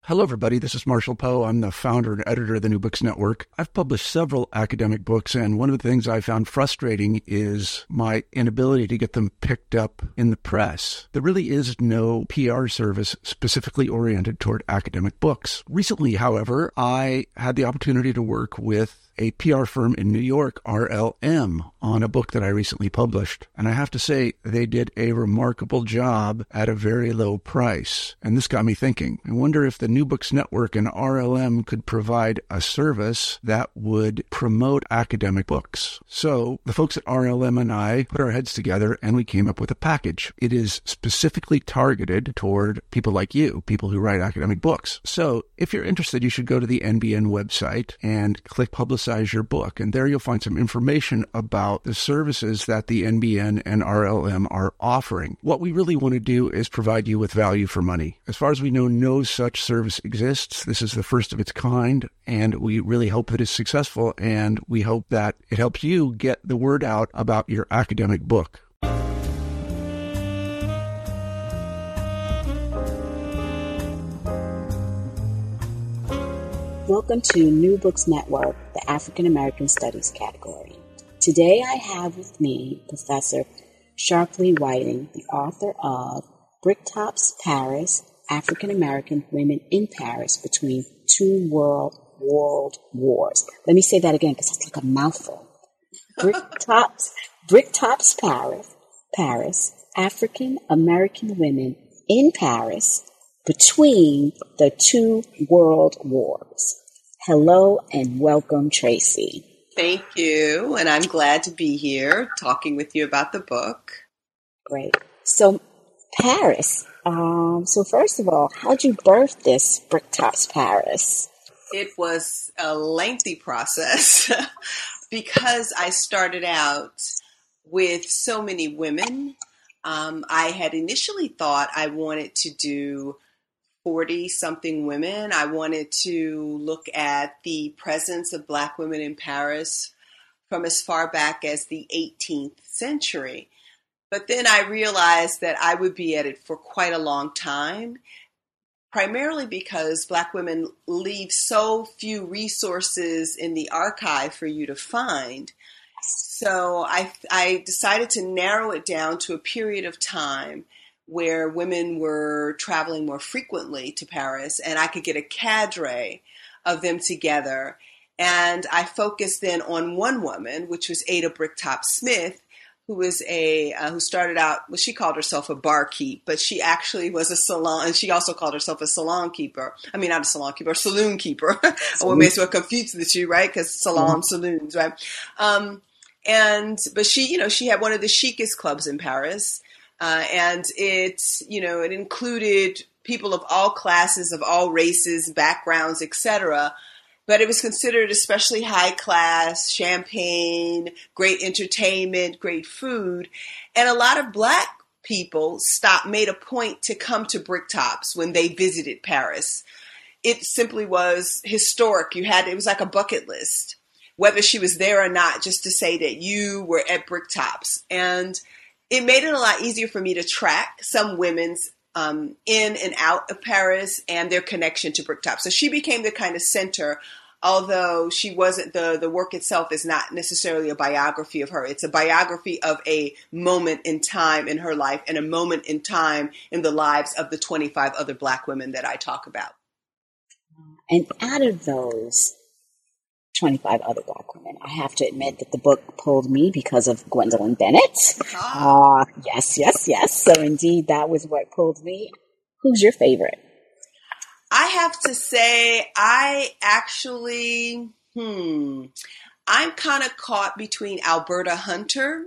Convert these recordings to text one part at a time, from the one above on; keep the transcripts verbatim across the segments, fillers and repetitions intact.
Hello, everybody. This is Marshall Poe. I'm the founder and editor of the New Books Network. I've published several academic books, and one of the things I found frustrating is my inability to get them picked up in the press. There really is no P R service specifically oriented toward academic books. Recently, however, I had the opportunity to work with a P R firm in New York, R L M, on a book that I recently published. And I have to say, they did a remarkable job at a very low price. And this got me thinking. I wonder if the New Books Network and R L M could provide a service that would promote academic books. So the folks at R L M and I put our heads together and we came up with a package. It is specifically targeted toward people like you, people who write academic books. So if you're interested, you should go to the N B N website and click Publicize your book. And there you'll find some information about the services that the N B N and R L M are offering. What we really want to do is provide you with value for money. As far as we know, no such service exists. This is the first of its kind, and we really hope that it's successful, and we hope that it helps you get the word out about your academic book. Welcome to New Books Network, the African American Studies category. Today I have with me Professor Sharpley Whiting, the author of Bricktops Paris, African American Women in Paris Between Two World World Wars. Let me say that again because it's like a mouthful. Bricktops, Bricktops Paris, Paris, African American Women in Paris Between the Two World Wars. Hello and welcome, Tracy. Thank you, and I'm glad to be here talking with you about the book. Great. So, Paris. Um, so first of all, how'd you birth this Bricktops Paris? It was a lengthy process because I started out with so many women. Um, I had initially thought I wanted to do forty-something women. I wanted to look at the presence of Black women in Paris from as far back as the eighteenth century. But then I realized that I would be at it for quite a long time, primarily because Black women leave so few resources in the archive for you to find. So I, I decided to narrow it down to a period of time where women were traveling more frequently to Paris, and I could get a cadre of them together. And I focused then on one woman, which was Ada Bricktop Smith, who was a uh, who started out, well, she called herself a barkeep, but she actually was a salon, and she also called herself a salon keeper. I mean, not a salon keeper, a saloon keeper. A woman may as well confuse the two, right? Because salon, saloons, right? Um, and but she, you know, she had one of the chicest clubs in Paris. Uh, and it, you know, it included people of all classes, of all races, backgrounds, et cetera. But it was considered especially high class, champagne, great entertainment, great food. And a lot of Black people stopped, made a point to come to Bricktops when they visited Paris. It simply was historic. You had, it was like a bucket list, whether she was there or not, just to say that you were at Bricktops. And it made it a lot easier for me to track some women's um, in and out of Paris and their connection to Bricktops. So she became the kind of center, although she wasn't, the, the work itself is not necessarily a biography of her. It's a biography of a moment in time in her life and a moment in time in the lives of the twenty-five other Black women that I talk about. And out of those twenty-five other Black women, I have to admit that the book pulled me because of Gwendolyn Bennett. Ah, uh, yes, yes, yes. So indeed, that was what pulled me. Who's your favorite? I have to say, I actually, hmm, I'm kind of caught between Alberta Hunter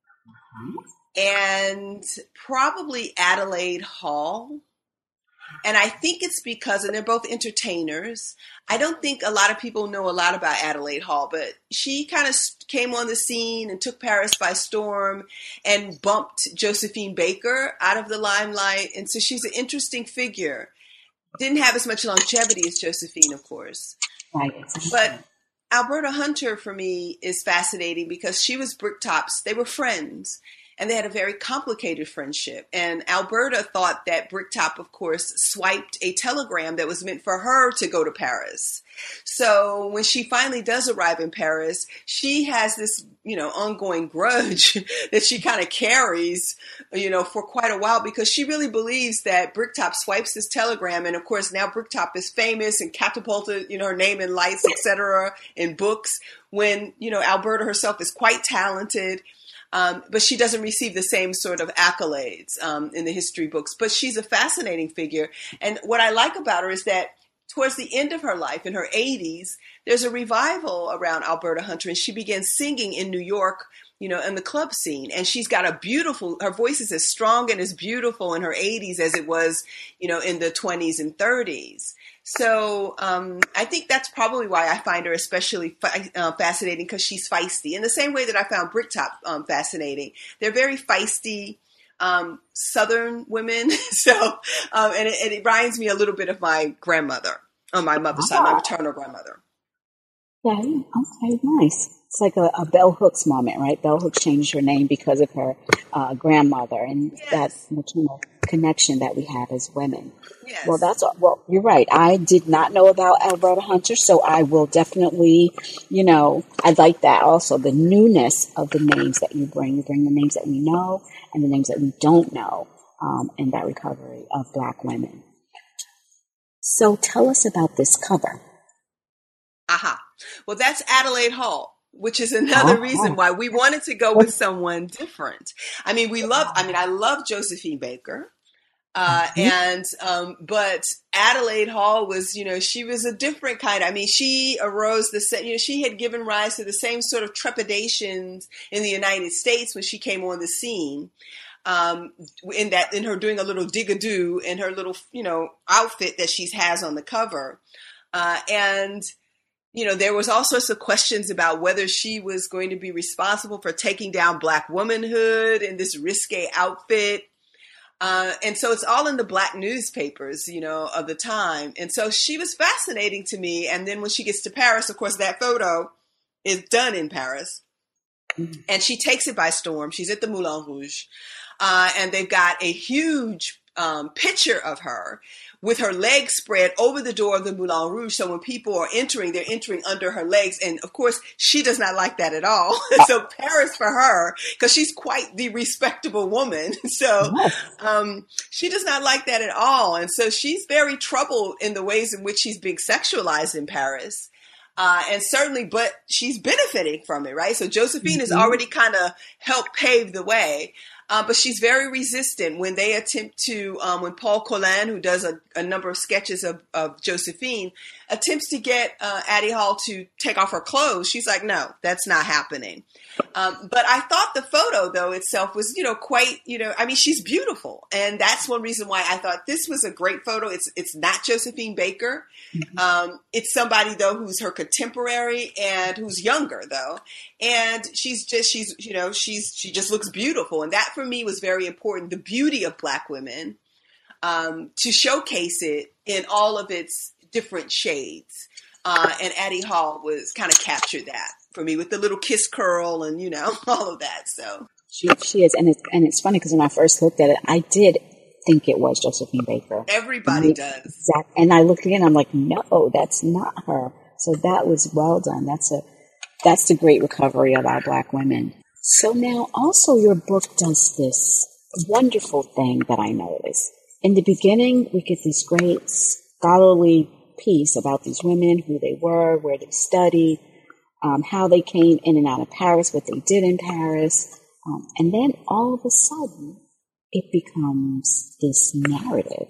mm-hmm. and probably Adelaide Hall. And I think it's because, and they're both entertainers. I don't think a lot of people know a lot about Adelaide Hall, but she kind of came on the scene and took Paris by storm and bumped Josephine Baker out of the limelight. And so she's an interesting figure. Didn't have as much longevity as Josephine, of course. Right. But Alberta Hunter, for me, is fascinating because she was Bricktops. They were friends. and they had a very complicated friendship. And Alberta thought that Bricktop, of course, swiped a telegram that was meant for her to go to Paris. So when she finally does arrive in Paris, she has this, you know, ongoing grudge that she kind of carries, you know, for quite a while, because she really believes that Bricktop swipes this telegram. And of course, now Bricktop is famous and catapulted, you know, her name in lights, et cetera, in books, when, you know, Alberta herself is quite talented. Um, but she doesn't receive the same sort of accolades um, in the history books. But she's a fascinating figure. And what I like about her is that towards the end of her life, in her eighties, there's a revival around Alberta Hunter, and she begins singing in New York, you know, in the club scene. And she's got a beautiful, her voice is as strong and as beautiful in her eighties as it was, you know, in the twenties and thirties. So um, I think that's probably why I find her especially fi- uh, fascinating, because she's feisty, in the same way that I found Bricktop um, fascinating. They're very feisty Um, Southern women. So, um, and it, it reminds me a little bit of my grandmother on my mother's side, my maternal grandmother. Yeah, okay, nice. It's like a, a Bell Hooks moment, right? Bell Hooks changed her name because of her uh, grandmother and Yes. that maternal connection that we have as women. Yes. Well, that's well. You're right. I did not know about Alberta Hunter, so I will definitely, you know, I like that also. The newness of the names that you bring. You bring the names that we know and the names that we don't know um, in that recovery of Black women. So tell us about this cover. Aha. Well, that's Adelaide Hall, which is another Oh, reason why we wanted to go with someone different. I mean, we love, I mean, I love Josephine Baker. Uh, and, um, but Adelaide Hall was, you know, she was a different kind. I mean, she arose the same, you know, she had given rise to the same sort of trepidations in the United States when she came on the scene. Um, in that, in her doing a little dig-a-doo in her little, you know, outfit that she has on the cover. Uh, and, you know, there was all sorts of questions about whether she was going to be responsible for taking down Black womanhood in this risque outfit. Uh, and so it's all in the Black newspapers, you know, of the time. And so she was fascinating to me. And then when she gets to Paris, of course, that photo is done in Paris. Mm-hmm. And she takes it by storm. She's at the Moulin Rouge. Uh, and they've got a huge um, picture of her with her legs spread over the door of the Moulin Rouge. So when people are entering, they're entering under her legs. And of course, she does not like that at all. So Paris for her, because she's quite the respectable woman. So um, she does not like that at all. And so she's very troubled in the ways in which she's being sexualized in Paris. Uh, and certainly, but she's benefiting from it, right? So Josephine mm-hmm. has already kind of helped pave the way. Uh, but she's very resistant when they attempt to, um, when Paul Colin, who does a, a number of sketches of, of Josephine, attempts to get uh, Addie Hall to take off her clothes. She's like, no, that's not happening. Um, but I thought the photo, though, itself was, you know, quite, you know, I mean, she's beautiful. And that's one reason why I thought this was a great photo. It's it's not Josephine Baker. Mm-hmm. Um, it's somebody, though, who's her contemporary and who's younger, though. And she's just, she's, you know, she's, she just looks beautiful. And that for me was very important. The beauty of Black women, um, to showcase it in all of its different shades. Uh, and Addie Hall was kind of captured that for me with the little kiss curl and, you know, all of that. So she, she is. And it's, and it's funny because when I first looked at it, I did think it was Josephine Baker. Everybody I, does. Exactly. And I looked again, I'm like, no, that's not her. So that was well done. That's a, that's the great recovery of our Black women. So now also your book does this wonderful thing that I noticed. In the beginning, we get this great scholarly piece about these women, who they were, where they studied, um, how they came in and out of Paris, what they did in Paris. Um, and then all of a sudden, it becomes this narrative.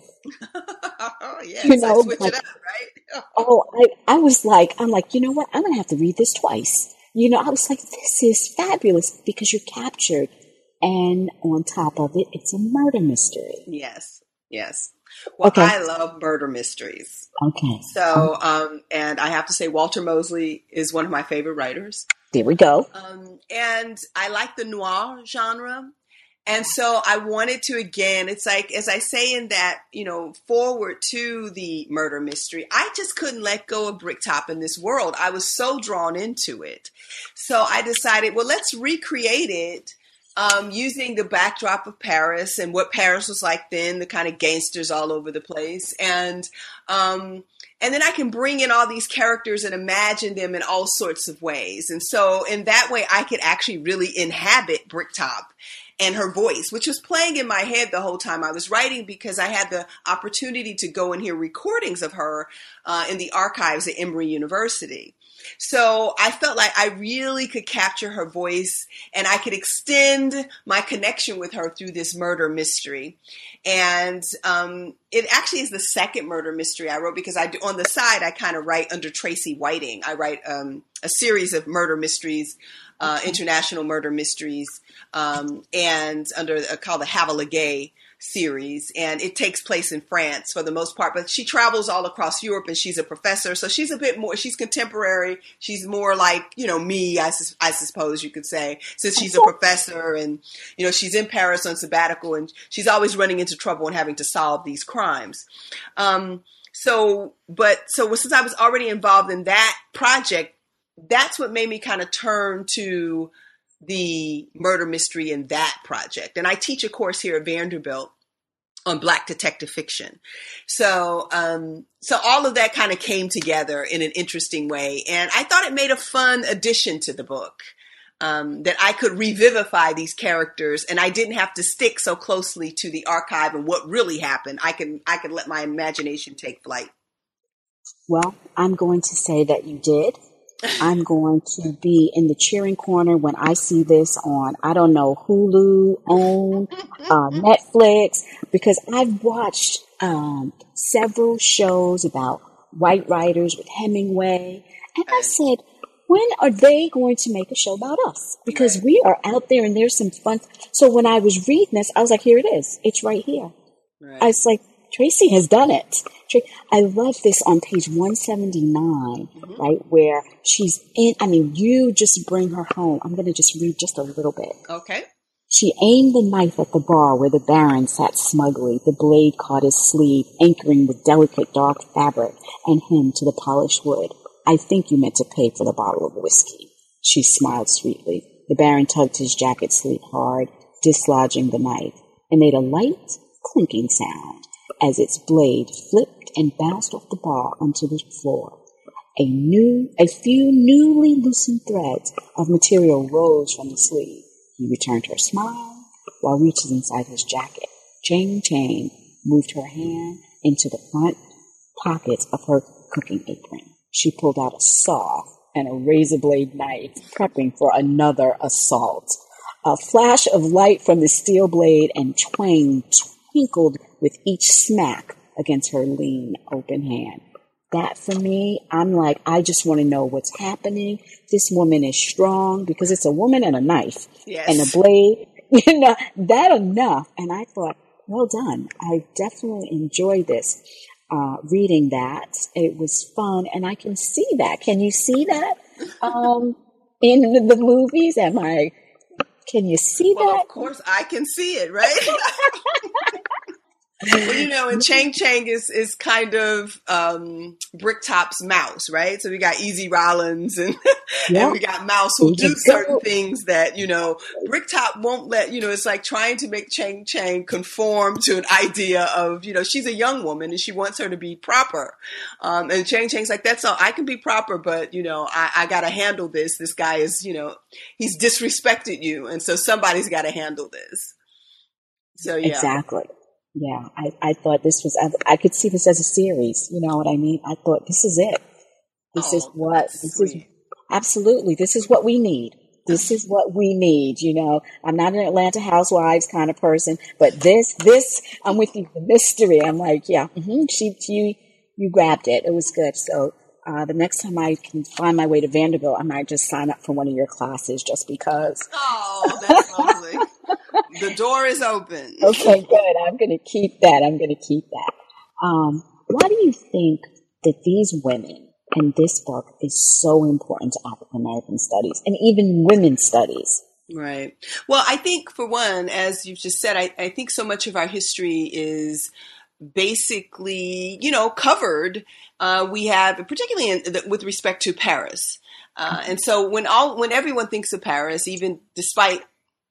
Oh, yes, you know, I switch like, it up, right? oh, I, I was like, I'm like, you know what? I'm going to have to read this twice. You know, I was like, this is fabulous because you're captured. And on top of it, it's a murder mystery. Yes, yes. Well, okay. I love murder mysteries. Okay. So, um, and I have to say Walter Mosley is one of my favorite writers. There we go. Um, and I like the noir genre. And so I wanted to, again, it's like, as I say in that, you know, forward to the murder mystery, I just couldn't let go of Bricktop in this world. I was so drawn into it. So I decided, well, let's recreate it um, using the backdrop of Paris and what Paris was like then, the kind of gangsters all over the place. And um, and then I can bring in all these characters and imagine them in all sorts of ways. And so in that way, I could actually really inhabit Bricktop and her voice, which was playing in my head the whole time I was writing, because I had the opportunity to go and hear recordings of her uh, in the archives at Emory University. So I felt like I really could capture her voice, and I could extend my connection with her through this murder mystery. And um, it actually is the second murder mystery I wrote, because I do, on the side, I kind of write under Tracy Whiting. I write um, a series of murder mysteries, uh, international murder mysteries, um, and under uh, called the Havre series, and it takes place in France for the most part, but she travels all across Europe, and she's a professor, so she's a bit more, she's contemporary, she's more like, you know, me, I, su- I suppose you could say, since she's a professor, and, you know, she's in Paris on sabbatical, and she's always running into trouble and having to solve these crimes. Um, so, but, so since I was already involved in that project, that's what made me kind of turn to the murder mystery in that project. And I teach a course here at Vanderbilt on Black detective fiction. So, um, so all of that kind of came together in an interesting way. And I thought it made a fun addition to the book, um, that I could revivify these characters, and I didn't have to stick so closely to the archive and what really happened. I can, I could let my imagination take flight. Well, I'm going to say that you did. I'm going to be in the cheering corner when I see this on, I don't know, Hulu, OWN, uh, Netflix, because I've watched um, several shows about white writers with Hemingway, and I said, when are they going to make a show about us? Because right. we are out there, and there's some fun. So when I was reading this, I was like, here it is. It's right here. Right. I was like, Tracy has done it. I love this on page one seventy-nine, mm-hmm. right, where she's in, I mean, you just bring her home. I'm going to just read just a little bit. Okay. She aimed the knife at the bar where the Baron sat smugly. The blade caught his sleeve, anchoring the delicate dark fabric and him to the polished wood. I think you meant to pay for the bottle of whiskey. She smiled sweetly. The Baron tugged his jacket sleeve hard, dislodging the knife, and made a light clinking sound as its blade flipped and bounced off the bar onto the floor. A new, a few newly loosened threads of material rose from the sleeve. He returned her smile while reaching inside his jacket. Chang Chang moved her hand into the front pockets of her cooking apron. She pulled out a saw and a razor blade knife, prepping for another assault. A flash of light from the steel blade and twang twinkled with each smack against her lean, open hand. That, for me, I'm like, I just want to know what's happening. This woman is strong, because it's a woman and a knife yes. and a blade. You know, that enough. And I thought, well done. I definitely enjoyed this, uh, reading that. It was fun, and I can see that. Can you see that um, in the, the movies? Am I? Can you see well, that? Of course, I can see it, right? Well, you know, and Chang Chang is, is kind of um, Bricktop's mouse, right? So we got Easy Rollins and, yeah. and we got Mouse who do certain things that, you know, Bricktop won't let, you know, it's like trying to make Chang Chang conform to an idea of, you know, she's a young woman and she wants her to be proper. Um, and Chang Chang's like, that's all, I can be proper, but, you know, I, I got to handle this. This guy is, you know, he's disrespected you. And so somebody's got to handle this. So, yeah. Exactly. Yeah, I, I thought this was, I, I could see this as a series, you know what I mean? I thought this is it. This oh, is what, this sweet. is, absolutely, this is what we need. This is what we need, you know. I'm not an Atlanta Housewives kind of person, but this, this, I'm with you, the mystery. I'm like, yeah, mm-hmm, she, you, you grabbed it. It was good. So, uh, the next time I can find my way to Vanderbilt, I might just sign up for one of your classes just because. Oh, that's lovely. The door is open. Okay, good. I'm going to keep that. I'm going to keep that. Um, why do you think that these women and this book is so important to African American studies and even women's studies? Right. Well, I think, for one, as you've just said, I, I think so much of our history is basically, you know, covered. Uh, we have, particularly in, with respect to Paris. Uh, and so when all, when everyone thinks of Paris, even despite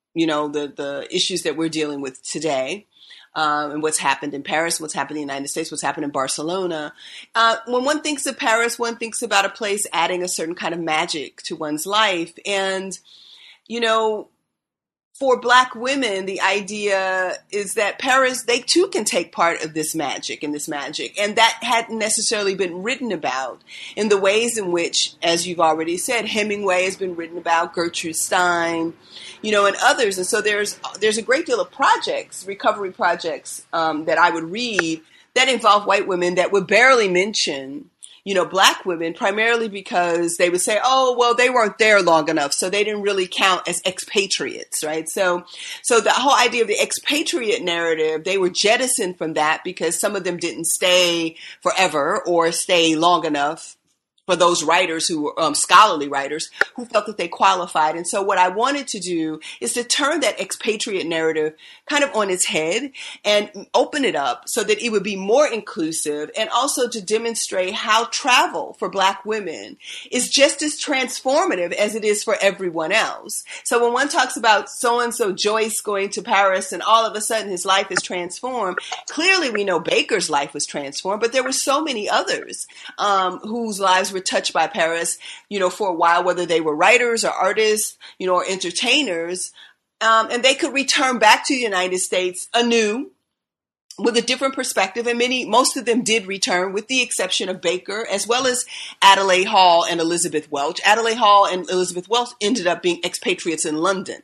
you know, the, the issues that we're dealing with today. Um, and what's happened in Paris, what's happened in the United States, what's happened in Barcelona. Uh, when one thinks of Paris, one thinks about a place adding a certain kind of magic to one's life. And, you know, for Black women, the idea is that Paris, they too can take part of this magic and this magic. And that hadn't necessarily been written about in the ways in which, as you've already said, Hemingway has been written about, Gertrude Stein, you know, and others. And so there's there's a great deal of projects, recovery projects um, that I would read that involve white women that would barely mention, you know, Black women, primarily because they would say, oh, well, they weren't there long enough, so they didn't really count as expatriates, right? So so the whole idea of the expatriate narrative, they were jettisoned from that because some of them didn't stay forever or stay long enough for those writers who were um, scholarly writers who felt that they qualified. And so what I wanted to do is to turn that expatriate narrative kind of on its head and open it up so that it would be more inclusive, and also to demonstrate how travel for Black women is just as transformative as it is for everyone else. So when one talks about so-and-so Joyce going to Paris and all of a sudden his life is transformed, clearly we know Baker's life was transformed, but there were so many others um, whose lives were touched by Paris, you know, for a while, whether they were writers or artists, you know, or entertainers. Um, and they could return back to the United States anew with a different perspective. And many, most of them did return, with the exception of Baker, as well as Adelaide Hall and Elizabeth Welch. Adelaide Hall and Elizabeth Welch ended up being expatriates in London.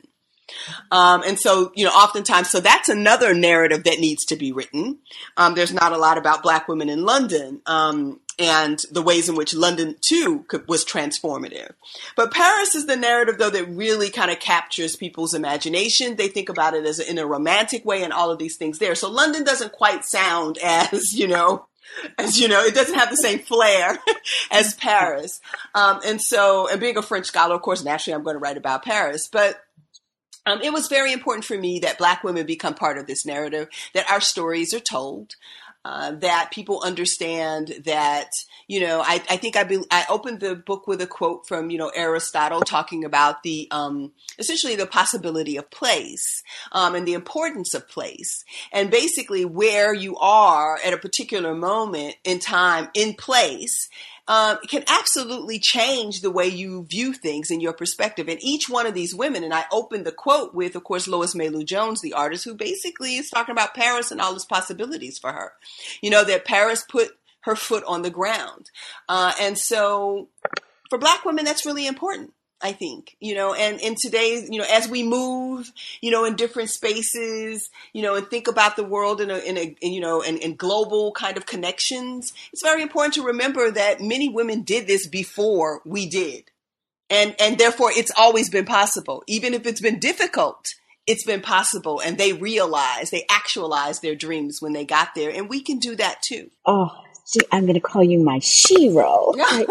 Um, and so, you know, oftentimes, so that's another narrative that needs to be written. Um, there's not a lot about Black women in London. Um, and the ways in which London, too, could, was transformative. But Paris is the narrative, though, that really kind of captures people's imagination. They think about it as a, in a romantic way and all of these things there. So London doesn't quite sound as, you know, as you know, it doesn't have the same flair as Paris. Um, and so, and being a French scholar, of course, naturally, I'm going to write about Paris. But Um, it was very important for me that Black women become part of this narrative, that our stories are told, uh, that people understand that, you know, I, I think I, be, I opened the book with a quote from, you know, Aristotle talking about the, um, essentially the possibility of place, um, and the importance of place, and basically where you are at a particular moment in time, in place, Um, can absolutely change the way you view things in your perspective. And each one of these women, and I opened the quote with, of course, Lois Mailou Jones, the artist, who basically is talking about Paris and all its possibilities for her. You know, that Paris put her foot on the ground. Uh, and so for Black women, that's really important, I think, you know, and in today's, you know, as we move, you know, in different spaces, you know, and think about the world in a, in a, in, you know, and in global kind of connections, it's very important to remember that many women did this before we did. And, and therefore it's always been possible. Even if it's been difficult, it's been possible. And they realized, they actualized their dreams when they got there. And we can do that too. Oh, gee, I'm going to call you my shero.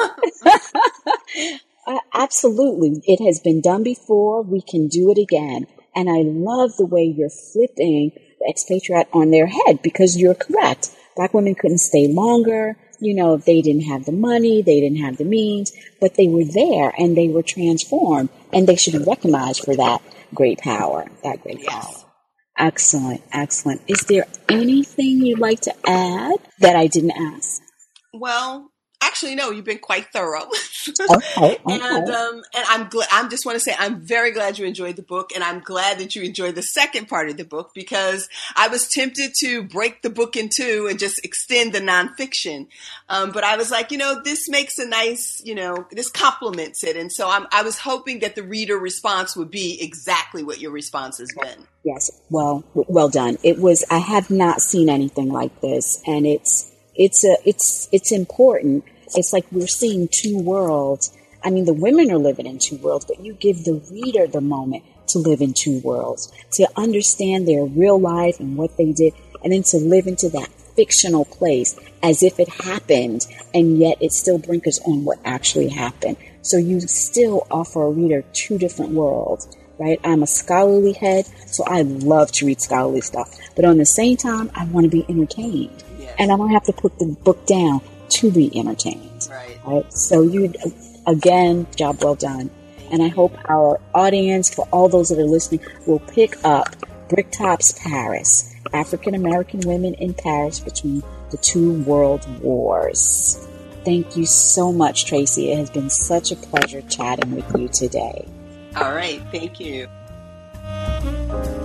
Uh, absolutely. It has been done before. We can do it again. And I love the way you're flipping the expatriate on their head, because you're correct. Black women couldn't stay longer. You know, they didn't have the money, they didn't have the means, but they were there and they were transformed, and they should be recognized for that great power, that great yes. power. Excellent. Excellent. Is there anything you'd like to add that I didn't ask? Well, actually, no, you've been quite thorough. Okay, okay. And um, and I'm glad. I'm just want to say I'm very glad you enjoyed the book, and I'm glad that you enjoyed the second part of the book, because I was tempted to break the book in two and just extend the nonfiction, um, but I was like, you know, this makes a nice, you know, this complements it, and so I'm, I was hoping that the reader response would be exactly what your response has been. Yes, well, well done. It was. I have not seen anything like this, and it's it's a it's it's important. It's like we're seeing two worlds. I mean, the women are living in two worlds, but you give the reader the moment to live in two worlds, to understand their real life and what they did, and then to live into that fictional place as if it happened, and yet it still brings us on what actually happened. So you still offer a reader two different worlds, right? I'm a scholarly head, so I love to read scholarly stuff. But on the same time, I want to be entertained. Yes. And I don't have to put the book down to be entertained. Right. Right. So you, again, job well done. And I hope our audience, for all those that are listening, will pick up Bricktops Paris, African American Women in Paris Between the Two World Wars. Thank you so much, Tracy. It has been such a pleasure chatting with you today. All right. Thank you.